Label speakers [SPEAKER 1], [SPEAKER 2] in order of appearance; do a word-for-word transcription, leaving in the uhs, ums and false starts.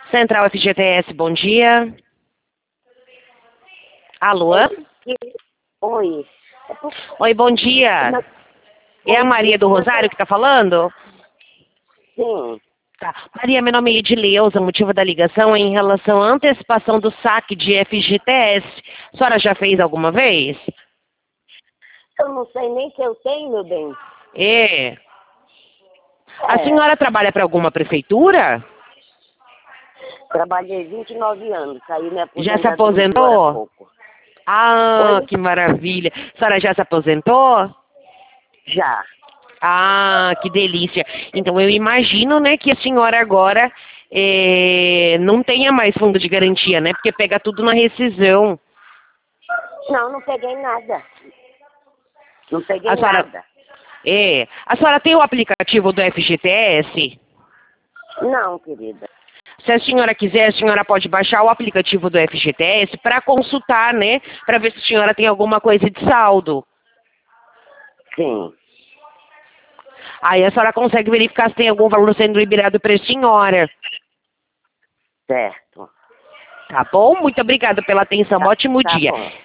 [SPEAKER 1] Central F G T S, bom dia. Alô?
[SPEAKER 2] Oi.
[SPEAKER 1] Oi, bom dia. É a Maria do Rosário que está falando?
[SPEAKER 2] Sim.
[SPEAKER 1] Tá. Maria, meu nome é Edileuza, o motivo da ligação é em relação à antecipação do saque de F G T S. A senhora já fez alguma vez?
[SPEAKER 2] Eu não sei nem se eu tenho, meu bem.
[SPEAKER 1] É. A
[SPEAKER 2] É,
[SPEAKER 1] senhora trabalha para alguma prefeitura?
[SPEAKER 2] trabalhei vinte e nove anos, saí minha
[SPEAKER 1] Já se
[SPEAKER 2] aposentadoria agora há
[SPEAKER 1] aposentou?
[SPEAKER 2] pouco.
[SPEAKER 1] Ah,
[SPEAKER 2] Oi?
[SPEAKER 1] que maravilha. A senhora já se aposentou?
[SPEAKER 2] Já.
[SPEAKER 1] Ah, que delícia. Então eu imagino, né, que a senhora agora eh, não tenha mais fundo de garantia, né? Porque pega tudo na rescisão.
[SPEAKER 2] Não, não peguei nada. Não peguei
[SPEAKER 1] A senhora,
[SPEAKER 2] nada.
[SPEAKER 1] é, a senhora tem o aplicativo do F G T S?
[SPEAKER 2] Não, querida.
[SPEAKER 1] Se a senhora quiser, a senhora pode baixar o aplicativo do F G T S para consultar, né? Para ver se a senhora tem alguma coisa de saldo.
[SPEAKER 2] Sim.
[SPEAKER 1] Aí a senhora consegue verificar se tem algum valor sendo liberado para a senhora.
[SPEAKER 2] Certo.
[SPEAKER 1] Tá bom? Muito obrigada pela atenção.
[SPEAKER 2] Tá,
[SPEAKER 1] Ótimo
[SPEAKER 2] tá
[SPEAKER 1] dia.
[SPEAKER 2] bom.